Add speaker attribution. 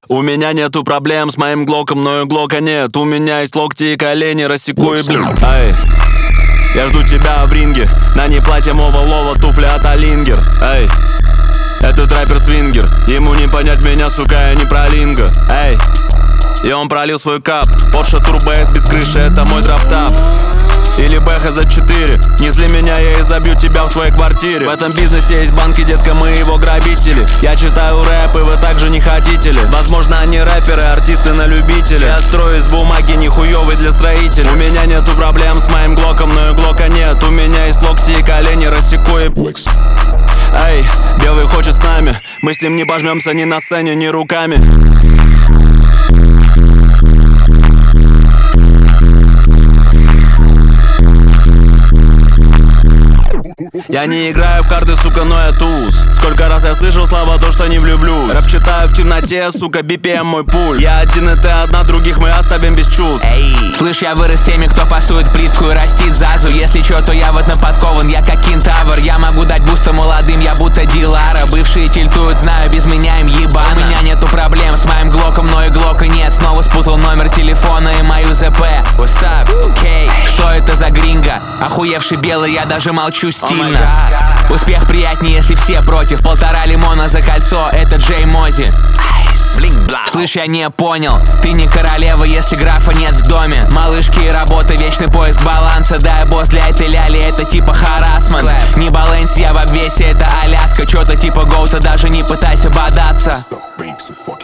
Speaker 1: У меня нету проблем с моим глоком, но и глока нет. У меня есть локти и колени, рассеку и блин. Эй, я жду тебя в ринге. На ней платье Мова-Лова, туфли от Алингер. Эй, этот рэпер свингер. Ему не понять меня, сука, я не пролинга. Эй, и он пролил свой кап. Porsche Turbo S без крыши, это мой дроп-тап. Или BHZ4. Не зли меня, я изобью тебя в твоей квартире. В этом бизнесе есть банки, детка, мы его грабители. Я читаю рэп, и вы также не хотите ли? Возможно, они рэперы, артисты на любителя. Я строю из бумаги, нихуёвый для строителя. У меня нету проблем с моим глоком, но и глока нет. У меня есть локти и колени, рассеку и... Эй, белый хочет с нами. Мы с ним не пожмемся ни на сцене, ни руками. Я не играю в карты, сука, но я туз. Сколько раз я слышал слова, то, что не влюблюсь. Рэп читаю в темноте, сука, BPM мой пульс. Я один, и ты одна, других мы оставим без чувств.
Speaker 2: Эй, слышь, я вырос теми, кто фасует плитку и растит зазу. Если чё, то я в этом подкован, я как кентавр. Я могу дать буста молодым, я будто Дилара. Бывшие тильтуют, знаю, без меня им ебано. У меня нету проблем с моим глоком, но и глока нет. Снова спутал номер телефона и мою ЗП. What's up? Okay. Что это за гринго? Охуевший белый, я даже молчу стильно. Успех приятнее, если все против. 1,5 лимона за кольцо, это Джей Мози. Слышь, я не понял, ты не королева, если графа нет в доме. Малышки и работа, вечный поиск баланса. Да, босс для этой ляли, это типа харассмент. Не Баленсия в обвесе, это Аляска. Чё-то типа Гоута, даже не пытайся бодаться.